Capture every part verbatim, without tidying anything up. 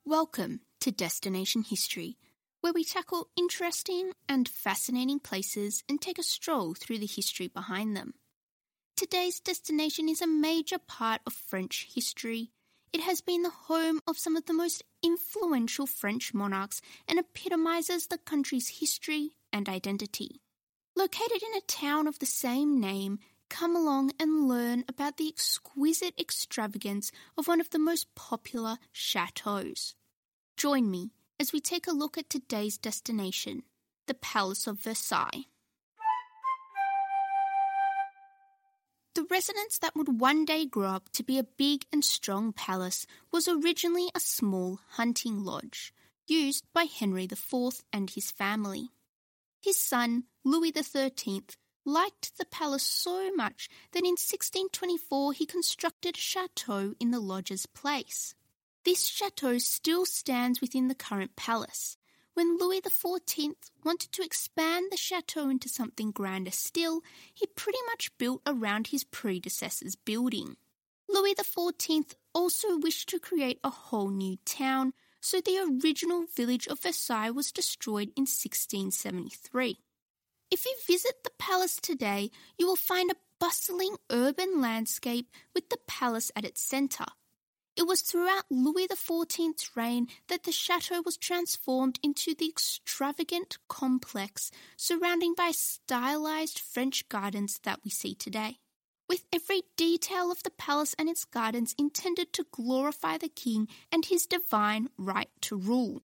Welcome to Destination History, where we tackle interesting and fascinating places and take a stroll through the history behind them. Today's destination is a major part of French history. It has been the home of some of the most influential French monarchs and epitomizes the country's history and identity. Located in a town of the same name, come along and learn about the exquisite extravagance of one of the most popular chateaux. Join me as we take a look at today's destination, the Palace of Versailles. The residence that would one day grow up to be a big and strong palace was originally a small hunting lodge, used by Henry the Fourth and his family. His son, Louis the Thirteenth, liked the palace so much that in sixteen twenty-four he constructed a chateau in the lodge's place. This chateau still stands within the current palace. When Louis the Fourteenth wanted to expand the chateau into something grander still, he pretty much built around his predecessor's building. Louis the Fourteenth also wished to create a whole new town, so the original village of Versailles was destroyed in sixteen seventy-three. If you visit the palace today, you will find a bustling urban landscape with the palace at its centre. It was throughout Louis the Fourteenth's reign that the chateau was transformed into the extravagant complex surrounding by stylised French gardens that we see today, with every detail of the palace and its gardens intended to glorify the king and his divine right to rule.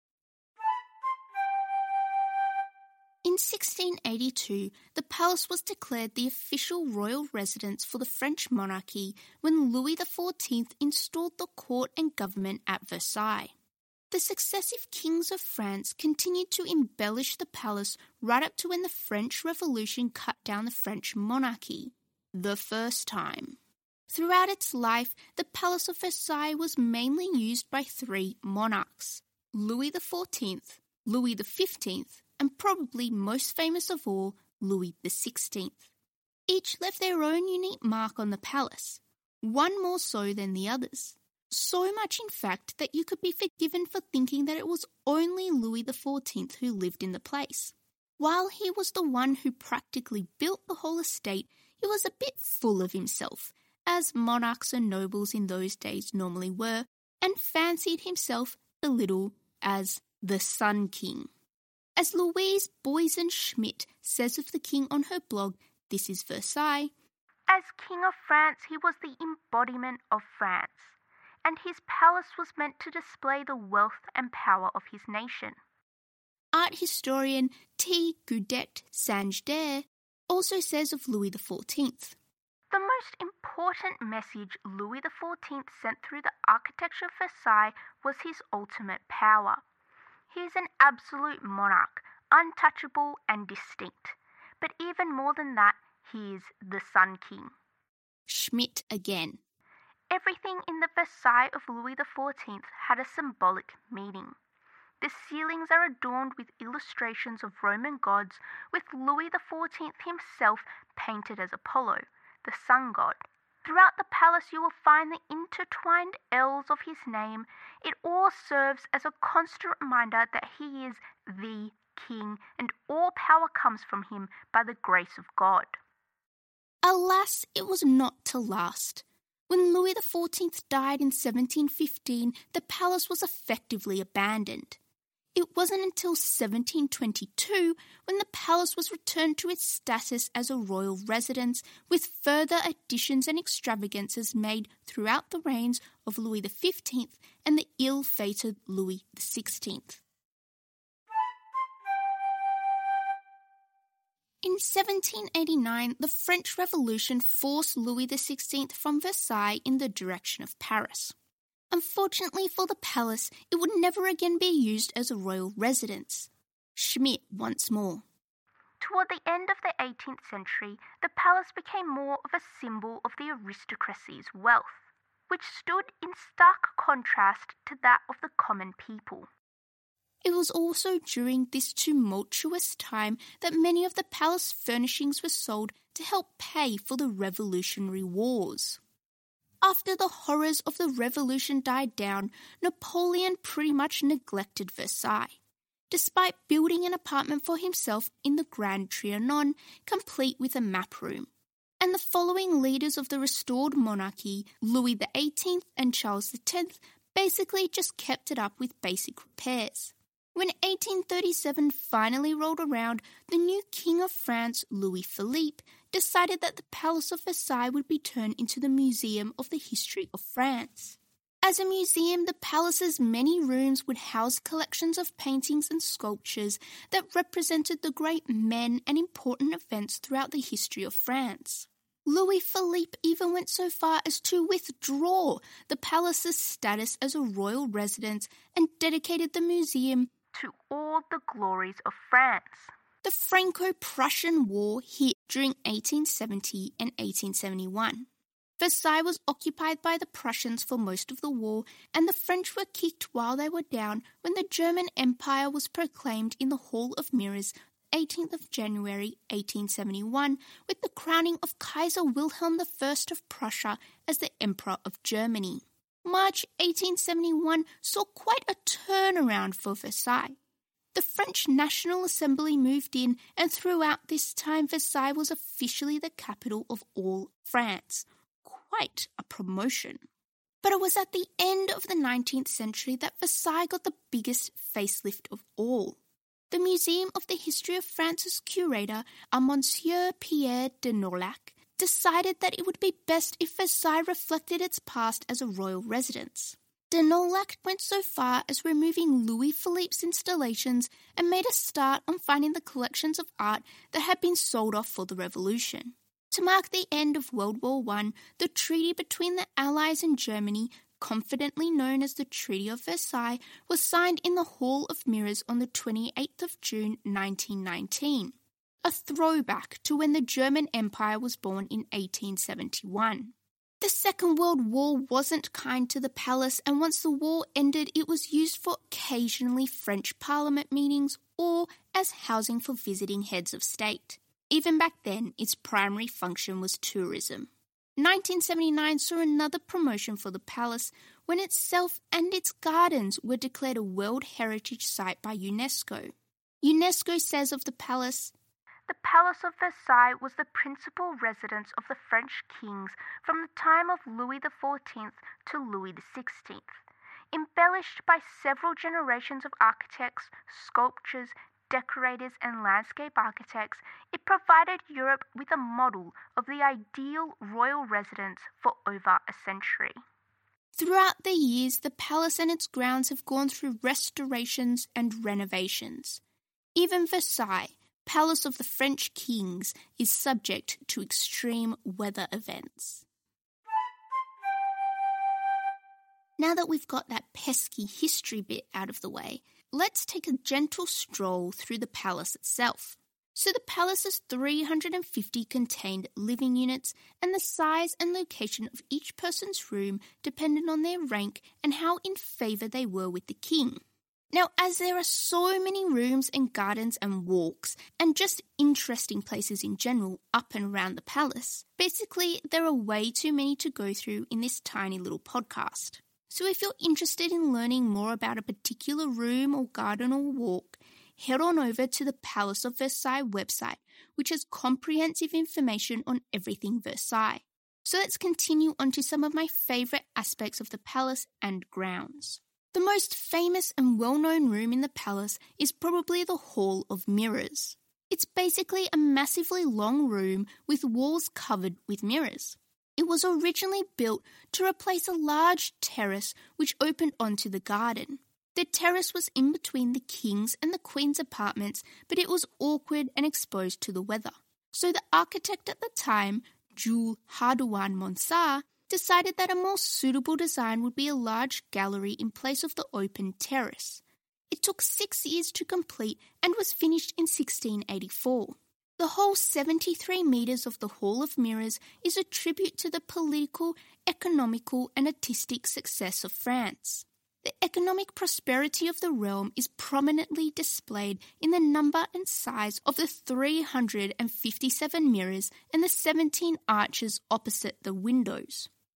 In sixteen eighty-two, the palace was declared the official royal residence for the French monarchy when Louis the Fourteenth installed the court and government at Versailles. The successive kings of France continued to embellish the palace right up to when the French Revolution cut down the French monarchy, the first time. Throughout its life, the Palace of Versailles was mainly used by three monarchs: Louis the Fourteenth, Louis the Fifteenth, and probably most famous of all, Louis the Sixteenth. Each left their own unique mark on the palace, one more so than the others. So much, in fact, that you could be forgiven for thinking that it was only Louis the Fourteenth who lived in the place. While he was the one who practically built the whole estate, he was a bit full of himself, as monarchs and nobles in those days normally were, and fancied himself a little as the Sun King. As Louise Boysen-Schmidt says of the king on her blog, This is Versailles, as King of France, he was the embodiment of France, and his palace was meant to display the wealth and power of his nation. Art historian T. Gaudet Sange-Dare also says of Louis the Fourteenth, the most important message Louis the Fourteenth sent through the architecture of Versailles was his ultimate power. He is an absolute monarch, untouchable and distinct. But even more than that, he is the Sun King. Schmidt again. Everything in the Versailles of Louis the Fourteenth had a symbolic meaning. The ceilings are adorned with illustrations of Roman gods, with Louis the Fourteenth himself painted as Apollo, the sun god. Throughout the palace you will find the intertwined L's of his name. It all serves as a constant reminder that he is the king and all power comes from him by the grace of God. Alas, it was not to last. When Louis the Fourteenth died in seventeen fifteen, the palace was effectively abandoned. It wasn't until seventeen twenty-two when the palace was returned to its status as a royal residence, with further additions and extravagances made throughout the reigns of Louis the Fifteenth and the ill-fated Louis the Sixteenth. In seventeen eighty-nine, the French Revolution forced Louis the Sixteenth from Versailles in the direction of Paris. Unfortunately for the palace, it would never again be used as a royal residence. Schmidt once more. Toward the end of the eighteenth century, the palace became more of a symbol of the aristocracy's wealth, which stood in stark contrast to that of the common people. It was also during this tumultuous time that many of the palace furnishings were sold to help pay for the Revolutionary Wars. after the horrors of the revolution died down, Napoleon pretty much neglected Versailles, despite building an apartment for himself in the Grand Trianon, complete with a map room. And the following leaders of the restored monarchy, Louis the eighteenth and Charles the tenth, basically just kept it up with basic repairs. When eighteen thirty-seven finally rolled around, the new King of France, Louis Philippe, decided that the Palace of Versailles would be turned into the Museum of the History of France. As a museum, the palace's many rooms would house collections of paintings and sculptures that represented the great men and important events throughout the history of France. Louis Philippe even went so far as to withdraw the palace's status as a royal residence and dedicated the museum to all the glories of France. The Franco-Prussian War hit during eighteen seventy and eighteen seventy-one. Versailles was occupied by the Prussians for most of the war, and the French were kicked while they were down when the German Empire was proclaimed in the Hall of Mirrors eighteenth of January eighteen seventy-one, with the crowning of Kaiser Wilhelm the First of Prussia as the Emperor of Germany. March eighteen seventy-one saw quite a turnaround for Versailles. The French National Assembly moved in, and throughout this time Versailles was officially the capital of all France. Quite a promotion. But it was at the end of the nineteenth century that Versailles got the biggest facelift of all. The Museum of the History of France's curator, a Monsieur Pierre de Nolac, decided that it would be best if Versailles reflected its past as a royal residence. De Nolac went so far as removing Louis Philippe's installations and made a start on finding the collections of art that had been sold off for the revolution. To mark the end of World War One, the treaty between the Allies and Germany, confidently known as the Treaty of Versailles, was signed in the Hall of Mirrors on the twenty-eighth of June nineteen nineteen, a throwback to when the German Empire was born in eighteen seventy-one. The Second World War wasn't kind to the palace, and once the war ended, it was used for occasionally French Parliament meetings or as housing for visiting heads of state. Even back then, its primary function was tourism. nineteen seventy-nine saw another promotion for the palace when itself and its gardens were declared a World Heritage Site by UNESCO. UNESCO says of the palace, "The Palace of Versailles was the principal residence of the French kings from the time of Louis the fourteenth to Louis the sixteenth. Embellished by several generations of architects, sculptors, decorators and landscape architects, it provided Europe with a model of the ideal royal residence for over a century." Throughout the years, the palace and its grounds have gone through restorations and renovations. Even Versailles, Palace of the French Kings, is subject to extreme weather events. Now that we've got that pesky history bit out of the way, let's take a gentle stroll through the palace itself. So the palace's three hundred fifty contained living units, and the size and location of each person's room depended on their rank and how in favour they were with the king. Now, as there are so many rooms and gardens and walks, and just interesting places in general up and around the palace, basically there are way too many to go through in this tiny little podcast. So if you're interested in learning more about a particular room or garden or walk, head on over to the Palace of Versailles website, which has comprehensive information on everything Versailles. So let's continue on to some of my favourite aspects of the palace and grounds. The most famous and well-known room in the palace is probably the Hall of Mirrors. It's basically a massively long room with walls covered with mirrors. It was originally built to replace a large terrace which opened onto the garden. The terrace was in between the king's and the queen's apartments, but it was awkward and exposed to the weather. So the architect at the time, Jules Hardouin-Monsard, decided that a more suitable design would be a large gallery in place of the open terrace. It took six years to complete and was finished in sixteen eighty-four. The whole seventy-three metres of the Hall of Mirrors is a tribute to the political, economical and artistic success of France. The economic prosperity of the realm is prominently displayed in the number and size of the three hundred fifty-seven mirrors and the seventeen arches opposite the windows.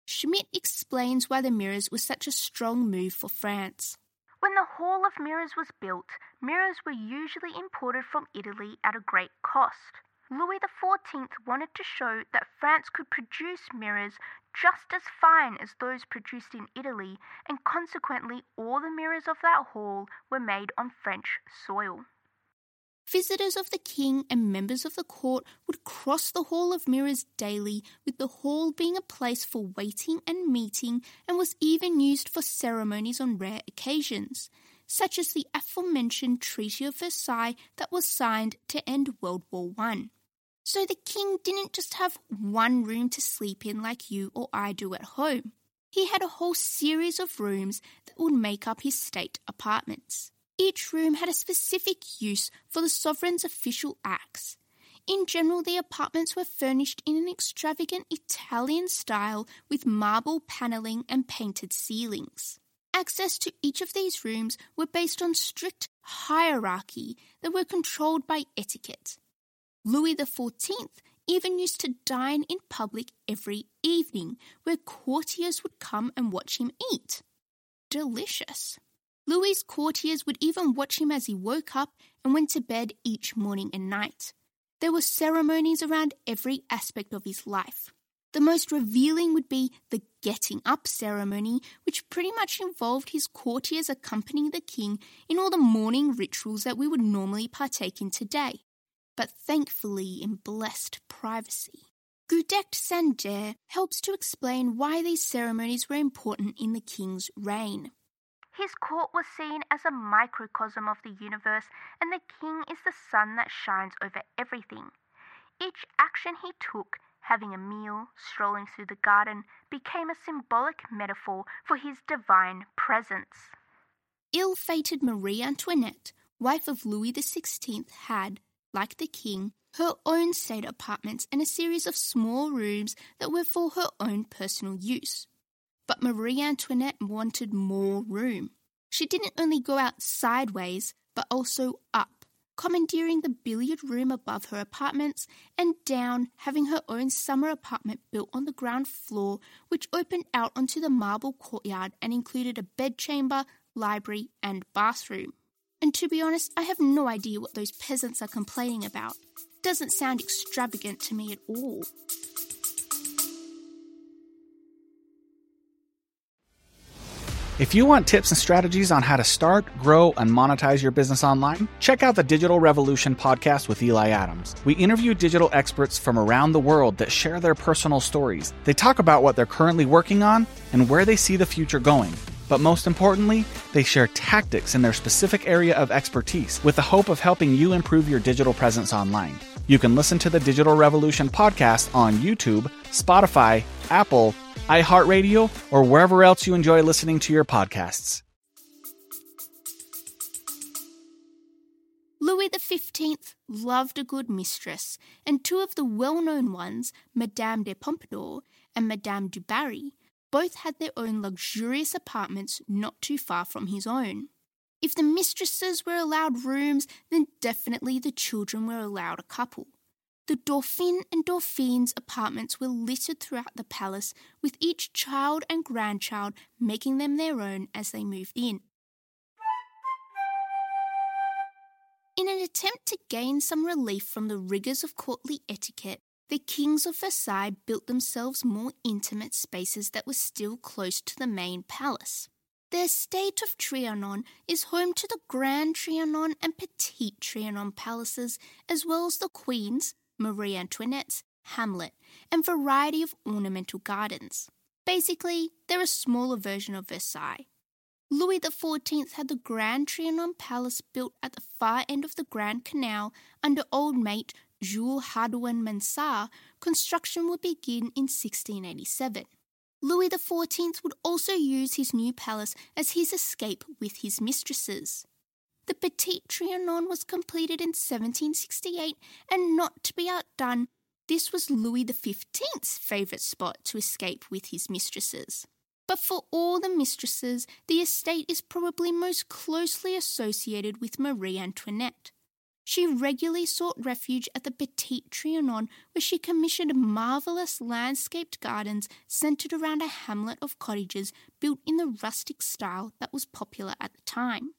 Schmidt explains why the mirrors were such a strong move for France. When the Hall of Mirrors was built, mirrors were usually imported from Italy at a great cost. Louis the fourteenth wanted to show that France could produce mirrors just as fine as those produced in Italy, and consequently all the mirrors of that hall were made on French soil. Visitors of the king and members of the court would cross the Hall of Mirrors daily, with the hall being a place for waiting and meeting, and was even used for ceremonies on rare occasions, such as the aforementioned Treaty of Versailles that was signed to end World War One. So the king didn't just have one room to sleep in like you or I do at home. He had a whole series of rooms that would make up his state apartments. Each room had a specific use for the sovereign's official acts. In general, the apartments were furnished in an extravagant Italian style with marble panelling and painted ceilings. Access to each of these rooms were based on strict hierarchy that were controlled by etiquette. Louis the fourteenth even used to dine in public every evening, where courtiers would come and watch him eat. Delicious. Louis's courtiers would even watch him as he woke up and went to bed each morning and night. There were ceremonies around every aspect of his life. The most revealing would be the getting up ceremony, which pretty much involved his courtiers accompanying the king in all the morning rituals that we would normally partake in today, but thankfully in blessed privacy. Gudect Sander helps to explain why these ceremonies were important in the king's reign. His court was seen as a microcosm of the universe, and the king is the sun that shines over everything. Each action he took, having a meal, strolling through the garden, became a symbolic metaphor for his divine presence. Ill-fated Marie Antoinette, wife of Louis the sixteenth, had, like the king, her own state apartments and a series of small rooms that were for her own personal use. But Marie Antoinette wanted more room. She didn't only go out sideways, but also up, commandeering the billiard room above her apartments, and down, having her own summer apartment built on the ground floor, which opened out onto the marble courtyard and included a bedchamber, library, and bathroom. And to be honest, I have no idea what those peasants are complaining about. Doesn't sound extravagant to me at all. If you want tips and strategies on how to start, grow, and monetize your business online, check out the Digital Revolution podcast with Eli Adams. We interview digital experts from around the world that share their personal stories. They talk about what they're currently working on and where they see the future going. But most importantly, they share tactics in their specific area of expertise with the hope of helping you improve your digital presence online. You can listen to the Digital Revolution podcast on YouTube, Spotify, Apple, iHeartRadio, or wherever else you enjoy listening to your podcasts. Louis the fifteenth loved a good mistress, and two of the well-known ones, Madame de Pompadour and Madame du Barry, both had their own luxurious apartments not too far from his own. If the mistresses were allowed rooms, then definitely the children were allowed a couple. The Dauphin and Dauphine's apartments were littered throughout the palace, with each child and grandchild making them their own as they moved in. In an attempt to gain some relief from the rigours of courtly etiquette, the kings of Versailles built themselves more intimate spaces that were still close to the main palace. The estate of Trianon is home to the Grand Trianon and Petit Trianon palaces, as well as the Queen's, Marie Antoinette's, Hamlet, and variety of ornamental gardens. Basically, they're a smaller version of Versailles. Louis the fourteenth had the Grand Trianon Palace built at the far end of the Grand Canal under old mate Jules Hardouin Mansart. Construction would begin in sixteen eighty-seven. Louis the fourteenth would also use his new palace as his escape with his mistresses. The Petit Trianon was completed in seventeen sixty-eight, and not to be outdone, this was Louis the fifteenth's favourite spot to escape with his mistresses. But for all the mistresses, the estate is probably most closely associated with Marie Antoinette. She regularly sought refuge at the Petit Trianon, where she commissioned marvellous landscaped gardens centred around a hamlet of cottages built in the rustic style that was popular at the time.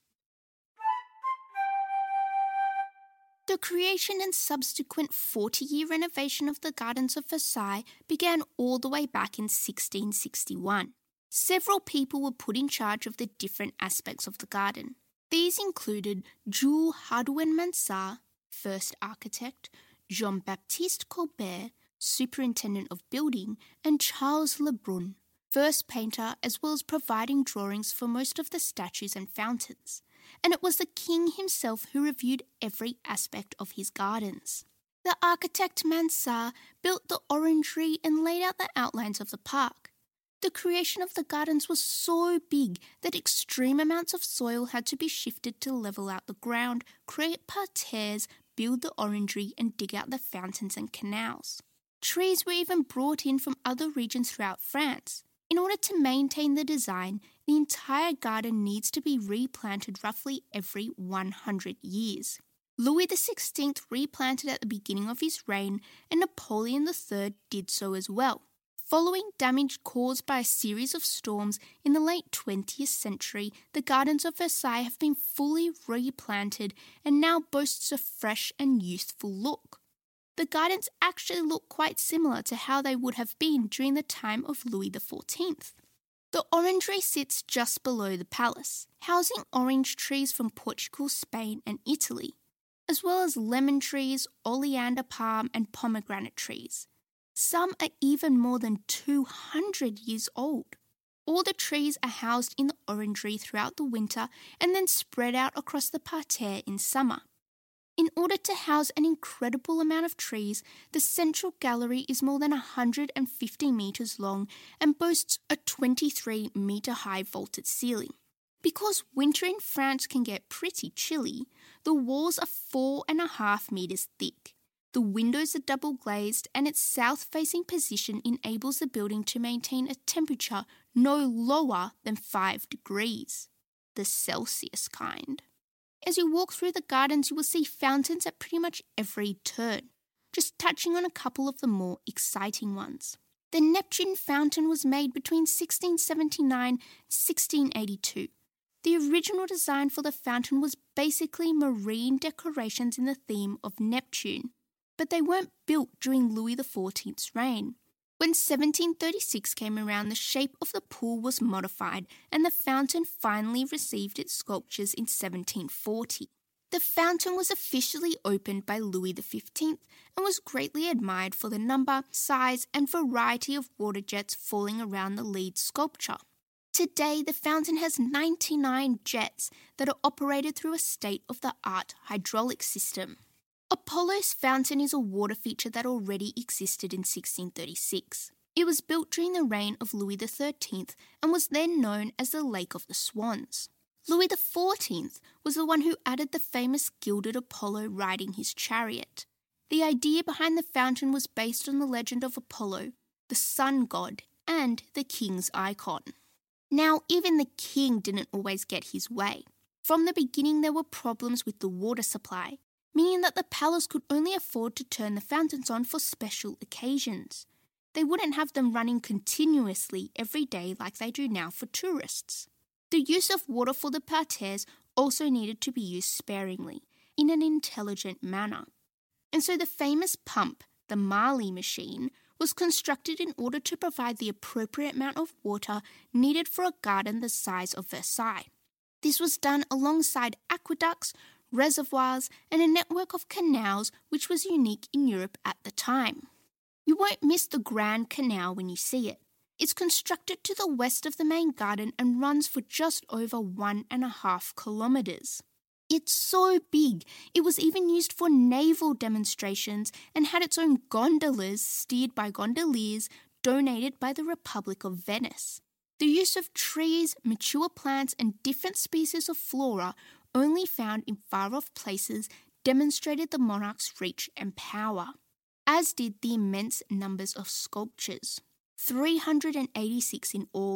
The creation and subsequent forty-year renovation of the Gardens of Versailles began all the way back in sixteen sixty-one. Several people were put in charge of the different aspects of the garden. These included Jules Hardouin-Mansart, first architect, Jean-Baptiste Colbert, superintendent of building, and Charles Lebrun, first painter, as well as providing drawings for most of the statues and fountains. And it was the king himself who reviewed every aspect of his gardens. The architect Mansart built the orangery and laid out the outlines of the park. The creation of the gardens was so big that extreme amounts of soil had to be shifted to level out the ground, create parterres, build the orangery, and dig out the fountains and canals. Trees were even brought in from other regions throughout France. In order to maintain the design, the entire garden needs to be replanted roughly every one hundred years. Louis the sixteenth replanted at the beginning of his reign, and Napoleon the third did so as well. Following damage caused by a series of storms in the late twentieth century, the Gardens of Versailles have been fully replanted and now boasts a fresh and youthful look. The gardens actually look quite similar to how they would have been during the time of Louis the fourteenth. The orangery sits just below the palace, housing orange trees from Portugal, Spain and Italy, as well as lemon trees, oleander palm and pomegranate trees. Some are even more than two hundred years old. All the trees are housed in the orangery throughout the winter and then spread out across the parterre in summer. In order to house an incredible amount of trees, the central gallery is more than one hundred fifty metres long and boasts a twenty-three metre high vaulted ceiling. Because winter in France can get pretty chilly, the walls are four and a half metres thick. The windows are double glazed and its south-facing position enables the building to maintain a temperature no lower than five degrees, the Celsius kind. As you walk through the gardens, you will see fountains at pretty much every turn, just touching on a couple of the more exciting ones. The Neptune fountain was made between sixteen seventy-nine and sixteen eighty-two. The original design for the fountain was basically marine decorations in the theme of Neptune, but they weren't built during Louis the fourteenth's reign. When seventeen thirty-six came around, the shape of the pool was modified and the fountain finally received its sculptures in seventeen forty. The fountain was officially opened by Louis the fifteenth and was greatly admired for the number, size and variety of water jets falling around the lead sculpture. Today, the fountain has ninety-nine jets that are operated through a state-of-the-art hydraulic system. Apollo's fountain is a water feature that already existed in sixteen thirty-six. It was built during the reign of Louis the thirteenth and was then known as the Lake of the Swans. Louis the fourteenth was the one who added the famous gilded Apollo riding his chariot. The idea behind the fountain was based on the legend of Apollo, the sun god, and the king's icon. Now, even the king didn't always get his way. From the beginning, there were problems with the water supply, meaning that the palace could only afford to turn the fountains on for special occasions. They wouldn't have them running continuously every day like they do now for tourists. The use of water for the parterres also needed to be used sparingly, in an intelligent manner. And so the famous pump, the Marly machine, was constructed in order to provide the appropriate amount of water needed for a garden the size of Versailles. This was done alongside aqueducts, reservoirs, and a network of canals which was unique in Europe at the time. You won't miss the Grand Canal when you see it. It's constructed to the west of the main garden and runs for just over one and a half kilometres. It's so big, it was even used for naval demonstrations and had its own gondolas steered by gondoliers donated by the Republic of Venice. The use of trees, mature plants, and different species of flora only found in far-off places demonstrated the monarch's reach and power, as did the immense numbers of sculptures. three hundred eighty-six in all,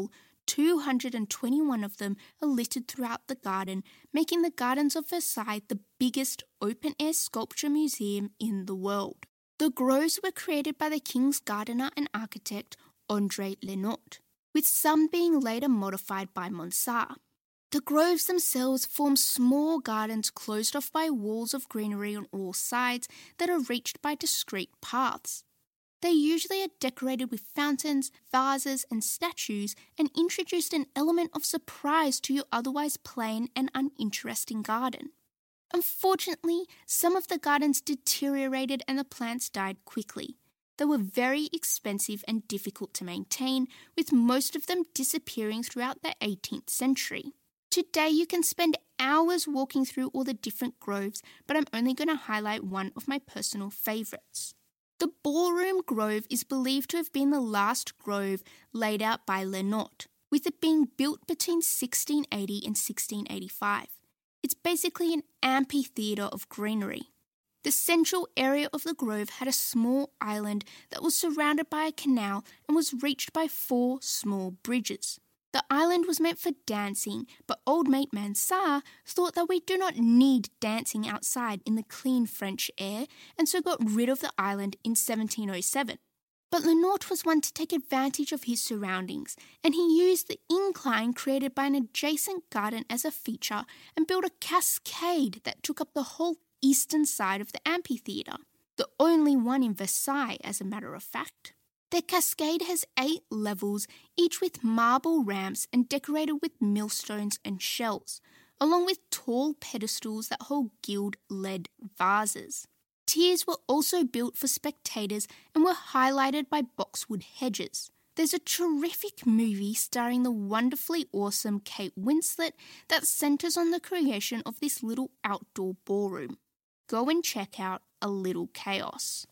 two hundred twenty-one of them are littered throughout the garden, making the Gardens of Versailles the biggest open-air sculpture museum in the world. The groves were created by the king's gardener and architect André Lenotre, with some being later modified by Monsard. The groves themselves form small gardens closed off by walls of greenery on all sides that are reached by discrete paths. They usually are decorated with fountains, vases, and statues, and introduced an element of surprise to your otherwise plain and uninteresting garden. Unfortunately, some of the gardens deteriorated and the plants died quickly. They were very expensive and difficult to maintain, with most of them disappearing throughout the eighteenth century. Today you can spend hours walking through all the different groves, but I'm only going to highlight one of my personal favourites. The Ballroom Grove is believed to have been the last grove laid out by Lenotre, with it being built between sixteen eighty and sixteen eighty-five. It's basically an amphitheatre of greenery. The central area of the grove had a small island that was surrounded by a canal and was reached by four small bridges. The island was meant for dancing, but old mate Mansart thought that we do not need dancing outside in the clean French air, and so got rid of the island in seventeen oh seven. But Lenotre was one to take advantage of his surroundings, and he used the incline created by an adjacent garden as a feature and built a cascade that took up the whole eastern side of the amphitheatre, the only one in Versailles, as a matter of fact. The cascade has eight levels, each with marble ramps and decorated with millstones and shells, along with tall pedestals that hold gilt lead vases. Tiers were also built for spectators and were highlighted by boxwood hedges. There's a terrific movie starring the wonderfully awesome Kate Winslet that centres on the creation of this little outdoor ballroom. Go and check out A Little Chaos.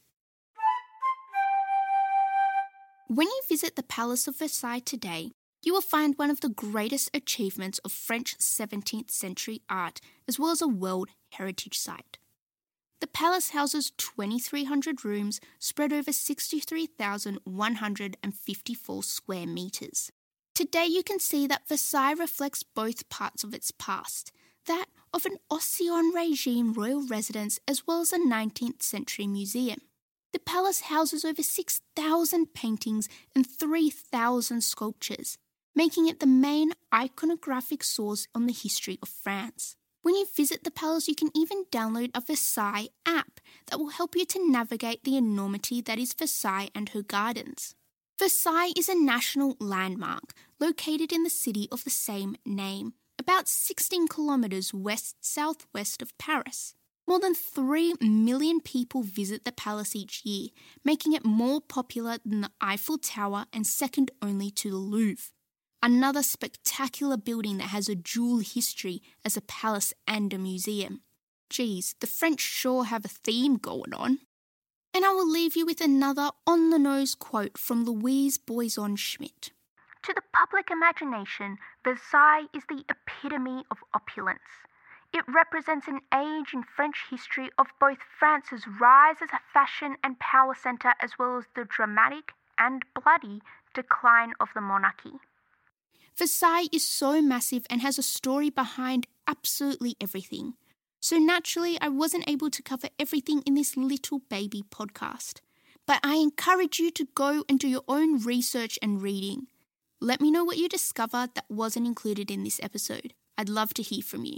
When you visit the Palace of Versailles today, you will find one of the greatest achievements of French seventeenth century art, as well as a World Heritage Site. The palace houses twenty-three hundred rooms spread over sixty-three thousand one hundred fifty-four square metres. Today you can see that Versailles reflects both parts of its past, that of an Ancien Regime royal residence as well as a nineteenth century museum. The palace houses over six thousand paintings and three thousand sculptures, making it the main iconographic source on the history of France. When you visit the palace, you can even download a Versailles app that will help you to navigate the enormity that is Versailles and her gardens. Versailles is a national landmark located in the city of the same name, about sixteen kilometres west-southwest of Paris. More than three million people visit the palace each year, making it more popular than the Eiffel Tower and second only to the Louvre. Another spectacular building that has a dual history as a palace and a museum. Geez, the French sure have a theme going on. And I will leave you with another on-the-nose quote from Louise Boyson-Schmidt. To the public imagination, Versailles is the epitome of opulence. It represents an age in French history of both France's rise as a fashion and power centre as well as the dramatic and bloody decline of the monarchy. Versailles is so massive and has a story behind absolutely everything. So naturally, I wasn't able to cover everything in this little baby podcast. But I encourage you to go and do your own research and reading. Let me know what you discovered that wasn't included in this episode. I'd love to hear from you.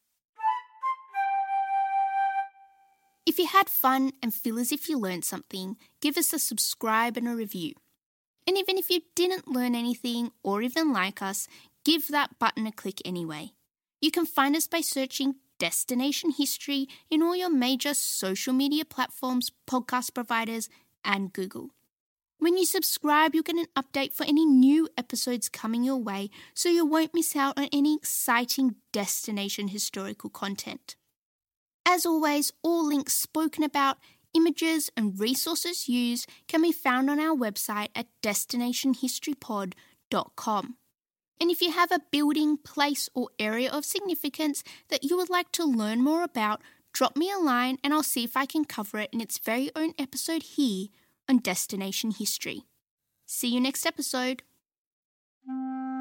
If you had fun and feel as if you learned something, give us a subscribe and a review. And even if you didn't learn anything or even like us, give that button a click anyway. You can find us by searching Destination History in all your major social media platforms, podcast providers, and Google. When you subscribe, you'll get an update for any new episodes coming your way, so you won't miss out on any exciting destination historical content. As always, all links spoken about, images and resources used can be found on our website at destination history pod dot com. And if you have a building, place or area of significance that you would like to learn more about, drop me a line and I'll see if I can cover it in its very own episode here on Destination History. See you next episode.